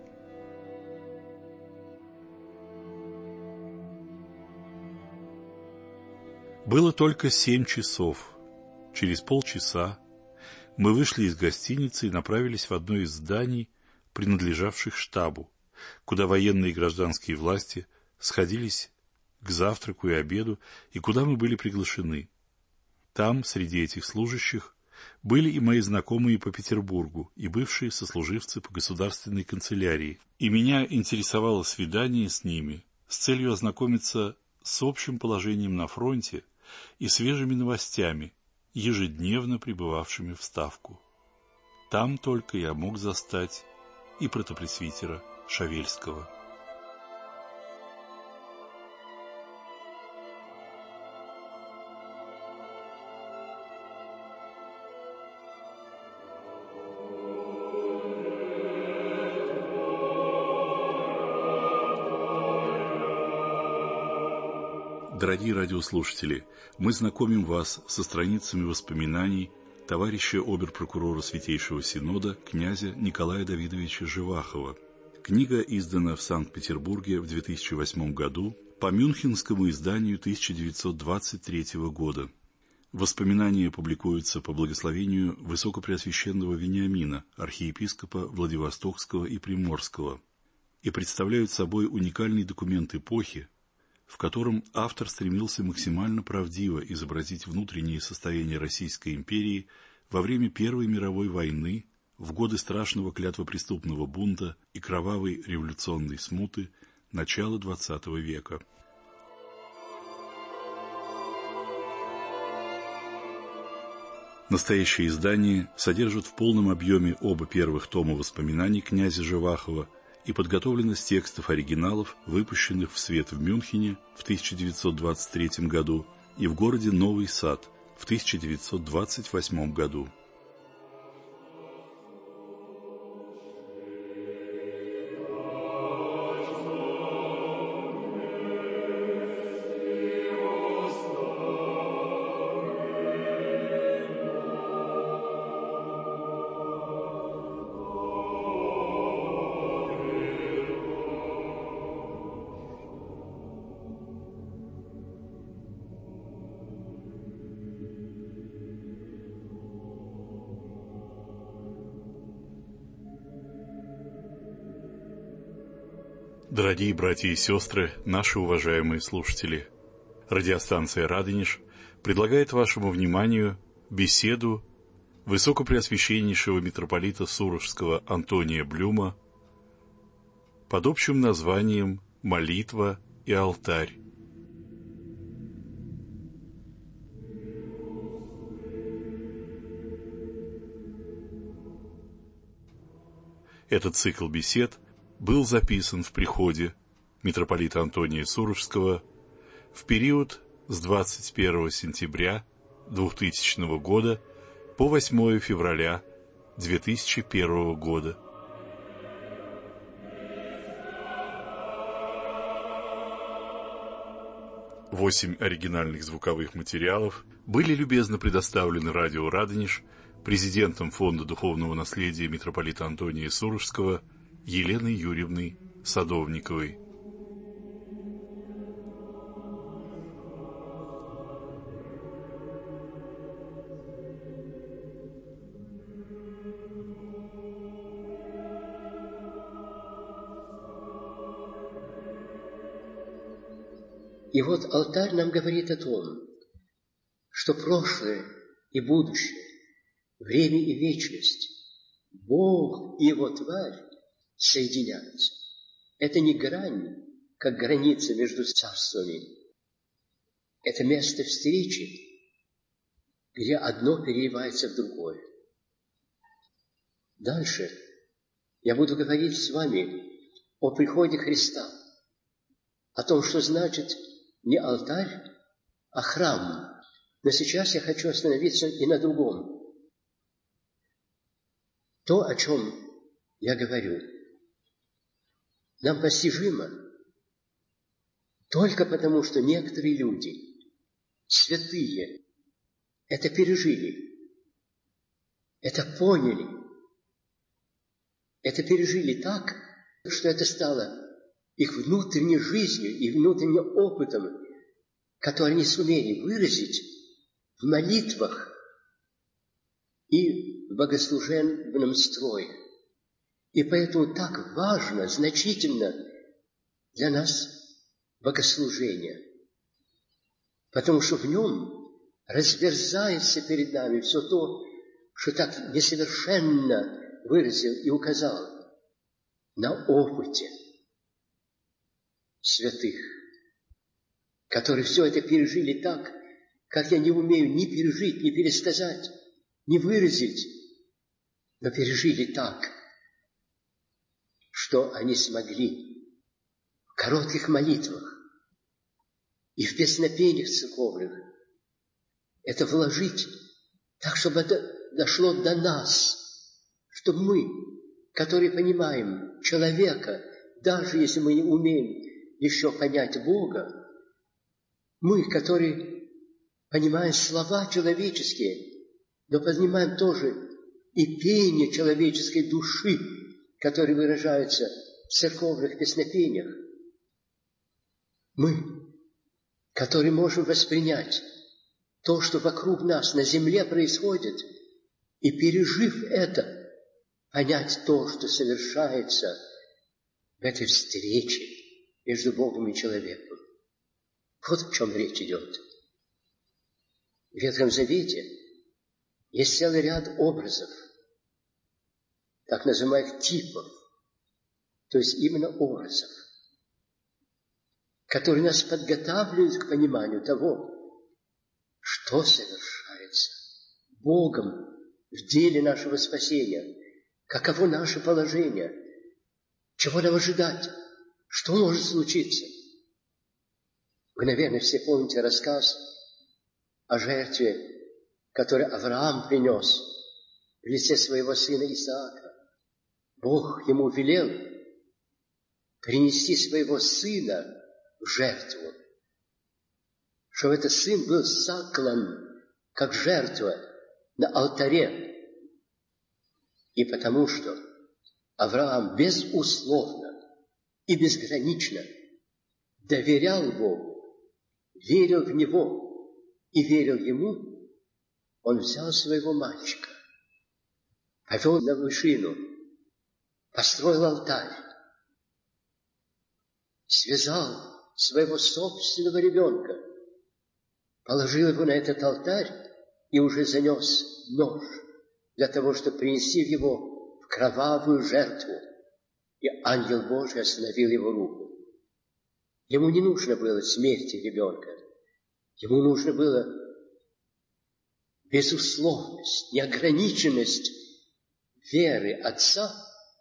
Было только семь часов. Через полчаса мы вышли из гостиницы и направились в одно из зданий, принадлежавших штабу, куда военные и гражданские власти сходились к завтраку и обеду, и куда мы были приглашены. Там, среди этих служащих, были и мои знакомые по Петербургу, и бывшие сослуживцы по государственной канцелярии, и меня интересовало свидание с ними с целью ознакомиться с общим положением на фронте и свежими новостями, ежедневно прибывавшими в Ставку. Там только я мог застать и протопресвитера Шавельского. Дорогие радиослушатели, мы знакомим вас со страницами воспоминаний товарища обер-прокурора Святейшего Синода князя Николая Давидовича Живахова. Книга издана в Санкт-Петербурге в две тысячи восьмом году по мюнхенскому изданию тысяча девятьсот двадцать третьего года. Воспоминания публикуются по благословению Высокопреосвященного Вениамина, архиепископа Владивостокского и Приморского, и представляют собой уникальный документ эпохи, в котором автор стремился максимально правдиво изобразить внутреннее состояние Российской империи во время Первой мировой войны, в годы страшного клятвопреступного бунта и кровавой революционной смуты начала двадцатого века. Настоящее издание содержит в полном объеме оба первых тома воспоминаний князя Живахова и подготовлено с текстов оригиналов, выпущенных в свет в Мюнхене в тысяча девятьсот двадцать третьем году и в городе Новый Сад в тысяча девятьсот двадцать восьмом году. Дорогие братья и сестры, наши уважаемые слушатели, радиостанция «Радонеж» предлагает вашему вниманию беседу высокопреосвященнейшего митрополита Суровского Антония Блюма под общим названием «Молитва и алтарь». Этот цикл бесед был записан в приходе митрополита Антония Суровского в период с двадцать первого сентября двухтысячного года по восьмое февраля две тысячи первого года. Восемь оригинальных звуковых материалов были любезно предоставлены радио «Радонеж» президентом Фонда духовного наследия митрополита Антония Сурожского Еленой Юрьевной Садовниковой. И вот алтарь нам говорит о том, что прошлое и будущее, время и вечность, Бог и Его тварь соединяются. Это не грань, как граница между царствами. Это место встречи, где одно переливается в другое. Дальше я буду говорить с вами о приходе Христа, о том, что значит не алтарь, а храм. Но сейчас я хочу остановиться и на другом. То, о чем я говорю, нам постижимо только потому, что некоторые люди, святые, это пережили, это поняли, это пережили так, что это стало их внутренней жизнью и внутренним опытом, который они сумели выразить в молитвах и в богослужебном строе. И поэтому так важно, значительно для нас богослужение, потому что в нем разверзается перед нами все то, что так несовершенно выразил и указал на опыте святых, которые все это пережили так, как я не умею ни пережить, ни пересказать, ни выразить, но пережили так, что они смогли в коротких молитвах и в песнопениях церковных это вложить так, чтобы это дошло до нас, чтобы мы, которые понимаем человека, даже если мы не умеем еще понять Бога, мы, которые понимаем слова человеческие, но понимаем тоже и пение человеческой души, которые выражаются в церковных песнопениях, мы, которые можем воспринять то, что вокруг нас на земле происходит, и, пережив это, понять то, что совершается в этой встрече между Богом и человеком. Вот о чем речь идет. В Ветхом Завете есть целый ряд образов, так называемых типов, то есть именно образов, которые нас подготавливают к пониманию того, что совершается Богом в деле нашего спасения, каково наше положение, чего нам ожидать, что может случиться. Вы, наверное, все помните рассказ о жертве, которую Авраам принес в лице своего сына Исаака. Бог ему велел принести своего сына в жертву, чтобы этот сын был заклан как жертва на алтаре. И потому что Авраам безусловно и безгранично доверял Богу, верил в Него и верил Ему, он взял своего мальчика, повел на вершину, построил алтарь, связал своего собственного ребенка, положил его на этот алтарь и уже занес нож для того, чтобы принести его в кровавую жертву. И ангел Божий остановил его руку. Ему не нужно было смерти ребенка. Ему нужно было безусловность, неограниченность веры отца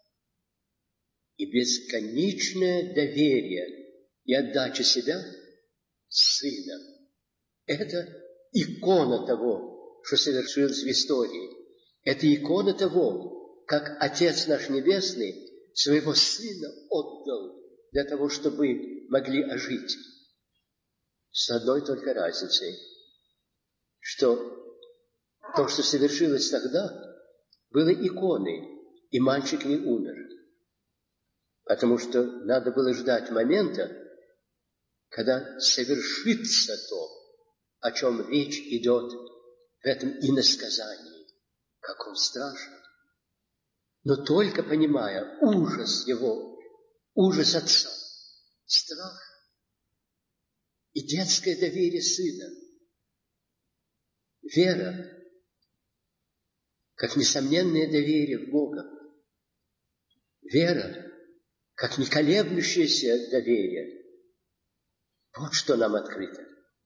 и бесконечное доверие и отдача себя сына. Это икона того, что совершилось в истории. Это икона того, как Отец наш Небесный своего Сына отдал для того, чтобы могли ожить. С одной только разницей, что То, что совершилось тогда, было иконой, и мальчик не умер. Потому что надо было ждать момента, когда совершится то, о чем речь идет в этом иносказании. Как он страшен. Но только понимая ужас его, ужас отца, страх и детское доверие сына, вера, как несомненное доверие в Бога, вера, как неколеблющееся доверие, вот что нам открыто.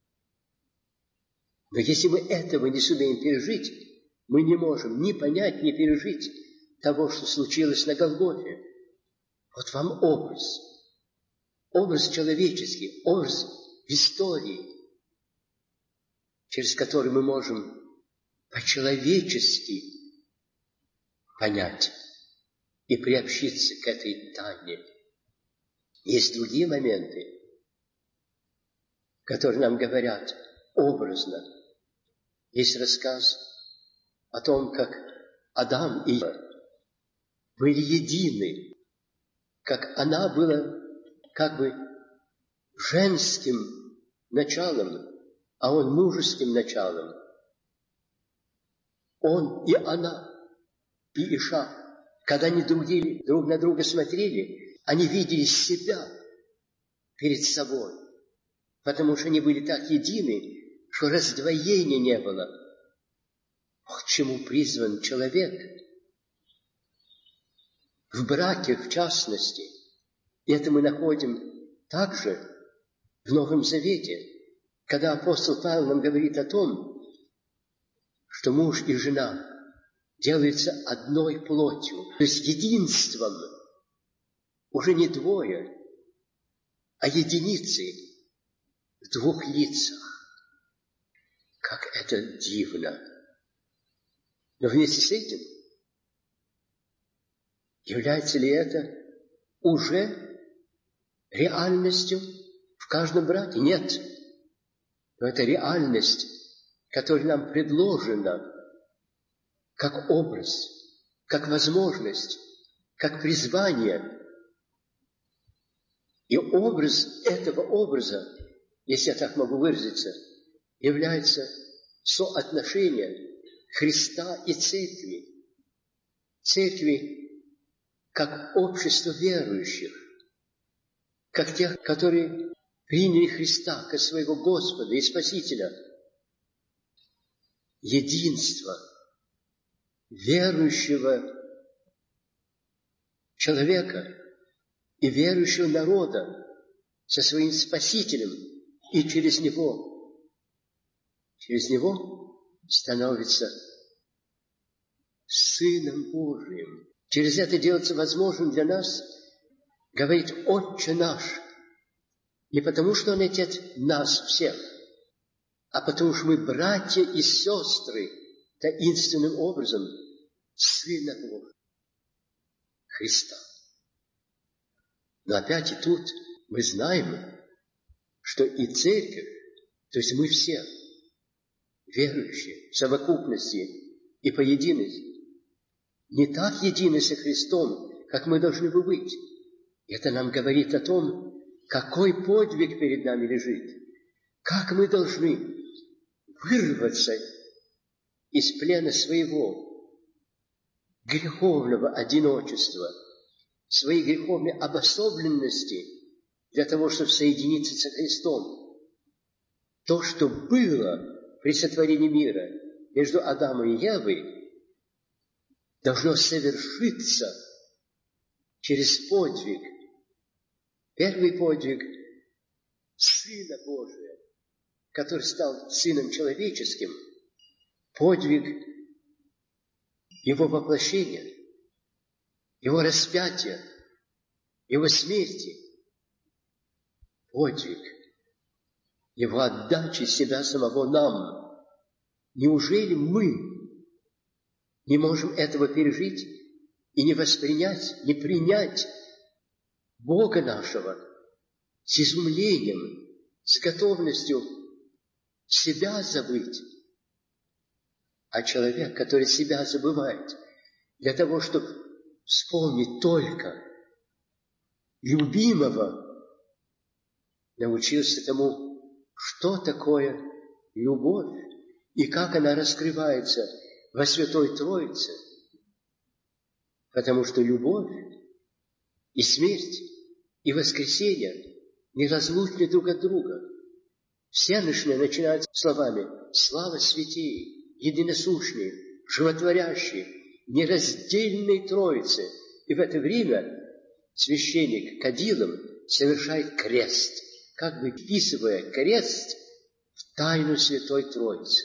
Но если мы этого не сумеем пережить, мы не можем ни понять, ни пережить того, что случилось на Голгофе. Вот вам образ, образ человеческий, образ в истории, через который мы можем по-человечески понять и приобщиться к этой тайне. Есть другие моменты, которые нам говорят образно. Есть рассказ о том, как Адам и Ева были едины, как она была как бы женским началом, а он мужеским началом. Он и она, и Иша, когда они другие, друг на друга смотрели, они видели себя перед собой, потому что они были так едины, что раздвоения не было. Вот к чему призван человек. В браке, в частности. И это мы находим также в Новом Завете, когда апостол Павел нам говорит о том, что муж и жена делаются одной плотью, то есть единством, уже не двое, а единицы в двух лицах. Как это дивно! Но вместе с этим, является ли это уже реальностью в каждом браке? Нет. Но это реальность, которая нам предложена как образ, как возможность, как призвание. И образ этого образа, если я так могу выразиться, является соотношение Христа и Церкви. Церкви как общество верующих, как тех, которые приняли Христа как своего Господа и Спасителя. Единство верующего человека и верующего народа со своим Спасителем, и через него, через него становится Сыном Божиим. Через это делается возможным для нас говорить «Отче наш», не потому, что Он Отец нас всех, а потому, что мы братья и сестры таинственным образом Сына Божьего, Христа. Но опять и тут мы знаем, что и Церковь, то есть мы все, верующие в совокупности и по единости, не так едины со Христом, как мы должны бы быть. Это нам говорит о том, какой подвиг перед нами лежит, как мы должны вырваться из плена своего греховного одиночества, своей греховной обособленности для того, чтобы соединиться со Христом. То, что было при сотворении мира между Адамом и Евой, должно совершиться через подвиг. Первый подвиг Сына Божия, который стал Сыном человеческим, подвиг Его воплощения, Его распятия, Его смерти, подвиг Его отдачи себя самого нам. Неужели мы не можем этого пережить и не воспринять, не принять Бога нашего с изумлением, с готовностью себя забыть, А человек, который себя забывает, для того, чтобы вспомнить только любимого, научился тому, что такое любовь и как она раскрывается во Святой Троице. Потому что любовь и смерть, и воскресение неразлучны друг от друга. Всеношные начинают словами «Слава святей, единосущной, животворящей, нераздельной Троице». И в это время священник кадилом совершает крест, как бы вписывая крест в тайну Святой Троицы.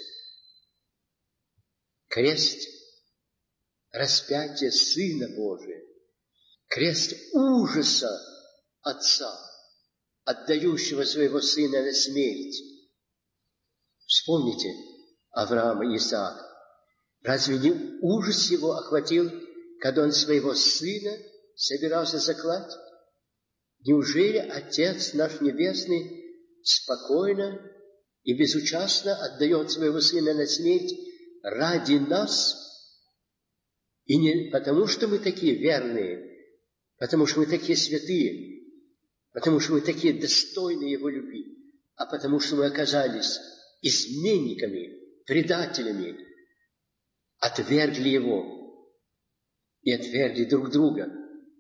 Крест распятия Сына Божия, крест ужаса Отца, отдающего своего Сына на смерть. Вспомните Авраама и Исаака. Разве не ужас его охватил, когда он своего Сына собирался заклать? Неужели Отец наш Небесный спокойно и безучастно отдает своего Сына на смерть ради нас? И не потому, что мы такие верные, потому что мы такие святые, потому что мы такие достойные Его любви, а потому что мы оказались изменниками, предателями, отвергли Его и отвергли друг друга.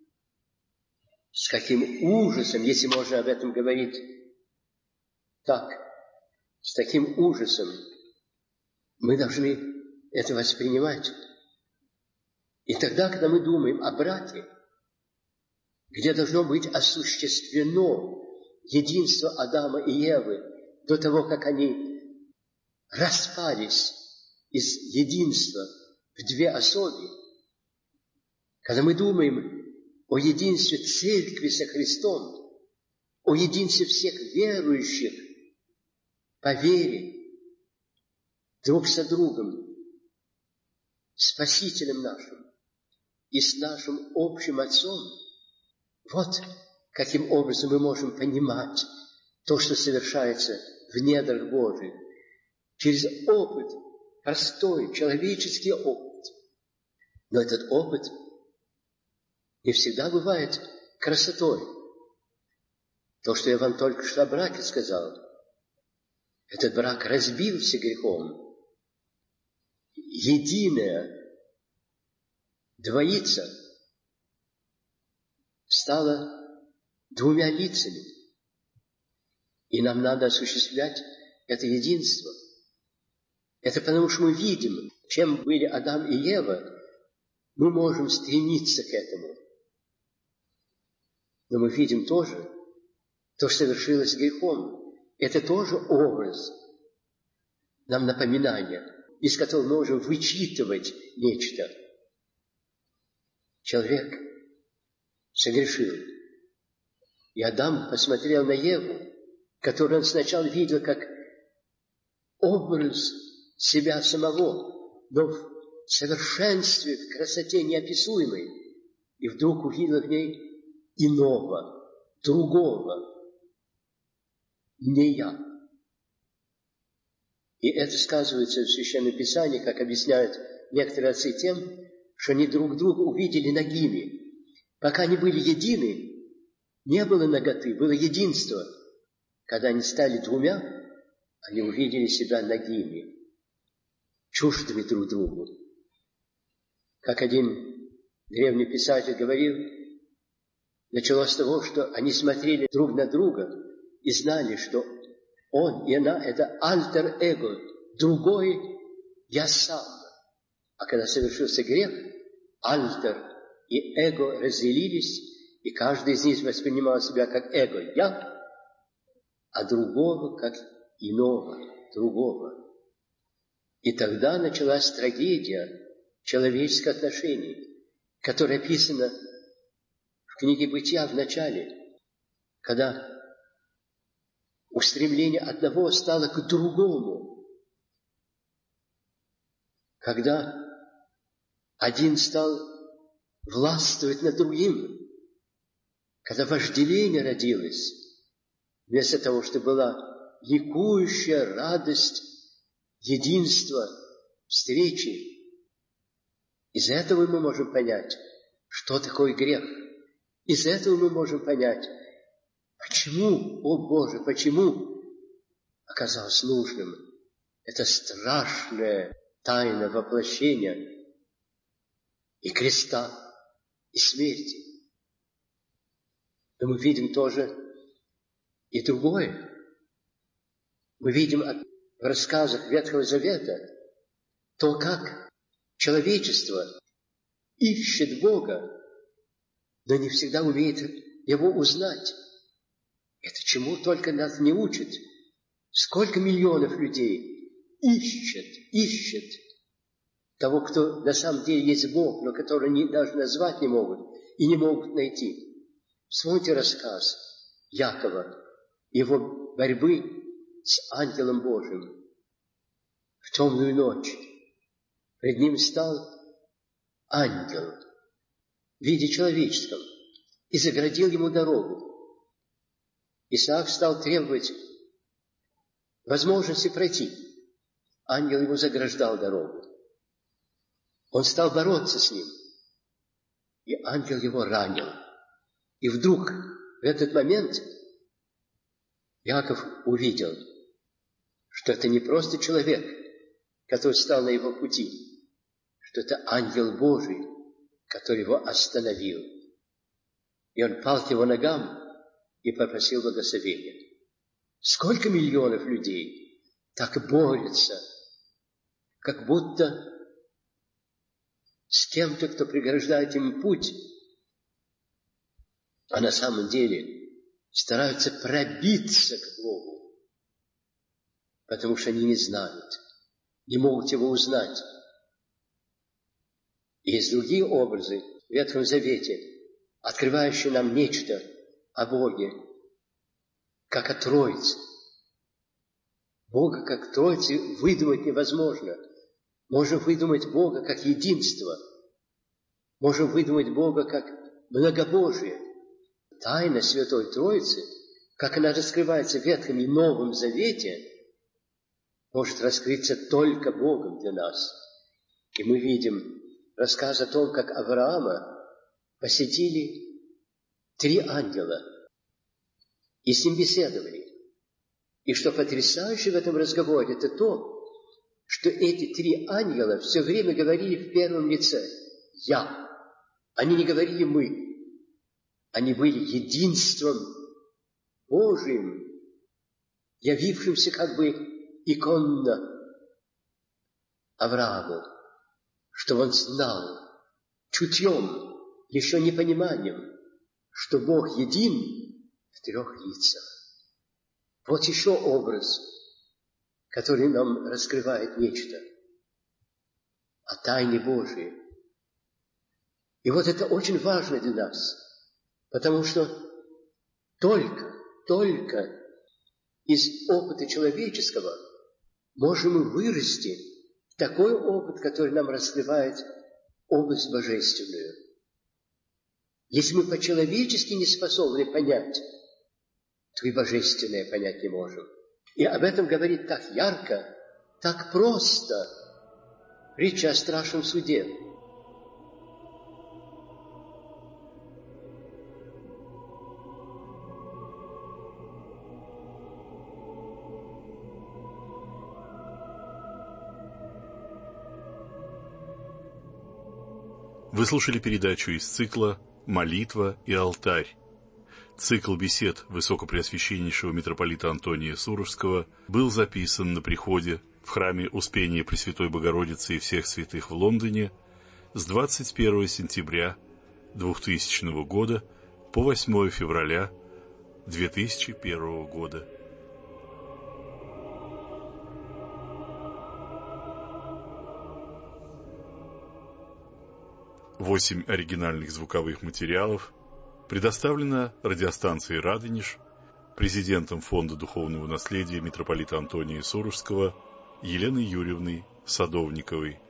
С каким ужасом, если можно об этом говорить так, с таким ужасом мы должны это воспринимать. И тогда, когда мы думаем о брате, где должно быть осуществлено единство Адама и Евы до того, как они распались из единства в две особи, когда мы думаем о единстве Церкви со Христом, о единстве всех верующих по вере друг со другом, Спасителем нашим и с нашим общим Отцом, вот каким образом мы можем понимать то, что совершается в недрах Божьих, через опыт, простой человеческий опыт. Но этот опыт не всегда бывает красотой. То, что я вам только что о браке сказал, этот брак разбился грехом. Единая двоица стала двумя лицами. И нам надо осуществлять это единство. Это потому, что мы видим, чем были Адам и Ева, мы можем стремиться к этому. Но мы видим тоже то, что совершилось грехом. Это тоже образ, нам напоминание, из которого мы можем вычитывать нечто. Человек согрешил. И Адам посмотрел на Еву, которую он сначала видел как образ себя самого, но в совершенстве, в красоте неописуемой, и вдруг увидел в ней иного, другого, не я. И это сказывается в Священном Писании, как объясняют некоторые отцы, тем, что они друг друга увидели нагими. Пока они были едины, не было наготы, было единство. Когда они стали двумя, они увидели себя нагими, чуждыми друг другу. Как один древний писатель говорил, началось с того, что они смотрели друг на друга и знали, что он и она – это альтер-эго, другой я сам. А когда совершился грех, альтер и эго разделились, и каждый из них воспринимал себя как эго «я», а другого как иного, другого. И тогда началась трагедия человеческих отношений, которая описана в книге «Бытия» в начале, когда устремление одного стало к другому, когда один стал властвовать над другим, когда вожделение родилось, вместо того, чтобы была ликующая радость единства встречи. Из этого мы можем понять, что такое грех. Из этого мы можем понять, почему, о Боже, почему оказалось нужным это страшная тайна воплощения и креста, и смерти. Но мы видим тоже и другое. Мы видим в рассказах Ветхого Завета то, как человечество ищет Бога, но не всегда умеет Его узнать. Это чему только нас не учит. Сколько миллионов людей ищет, ищет того, кто на самом деле есть Бог, но которого они даже назвать не могут и не могут найти. Вспомните рассказ Якова, его борьбы с ангелом Божьим в темную ночь. Пред ним стал ангел в виде человеческом и заградил ему дорогу. Исаак стал требовать возможности пройти. Ангел ему заграждал дорогу. Он стал бороться с ним, и ангел его ранил. И вдруг в этот момент Яков увидел, что это не просто человек, который стал на его пути, что это ангел Божий, который его остановил. И он пал к его ногам и попросил благословения. Сколько миллионов людей так борются, как будто с кем-то, кто преграждает им путь, а на самом деле стараются пробиться к Богу, потому что они не знают, не могут Его узнать. И есть другие образы в Ветхом Завете, открывающие нам нечто о Боге, как о Троице. Бога как Троицы выдумать невозможно. Можем выдумать Бога как единство. Можем выдумать Бога как многобожие. Тайна Святой Троицы, как она раскрывается в Ветхом и Новом Завете, может раскрыться только Богом для нас. И мы видим рассказ о том, как Авраама посетили три ангела и с ним беседовали. И что потрясающе в этом разговоре, это то, что эти три ангела все время говорили в первом лице «Я». Они не говорили «мы». Они были единством Божиим, явившимся как бы иконно Аврааму, что он знал чутьем, еще непониманием, что Бог един в трех лицах. Вот еще образ, который нам раскрывает нечто о тайне Божией. И вот это очень важно для нас, потому что только, только из опыта человеческого можем мы вырасти в такой опыт, который нам раскрывает область божественную. Если мы по-человечески не способны понять, то и божественное понять не можем. И об этом говорит так ярко, так просто притча о страшном суде. Вы слушали передачу из цикла «Молитва и алтарь». Цикл бесед высокопреосвященнейшего митрополита Антония Сурожского был записан на приходе в храме Успения Пресвятой Богородицы и всех святых в Лондоне с двадцать первого сентября двухтысячного года по восьмое февраля две тысячи первого года. Восемь оригинальных звуковых материалов предоставлено радиостанцией «Радонеж», президентом Фонда духовного наследия митрополита Антония Сурожского Еленой Юрьевной Садовниковой.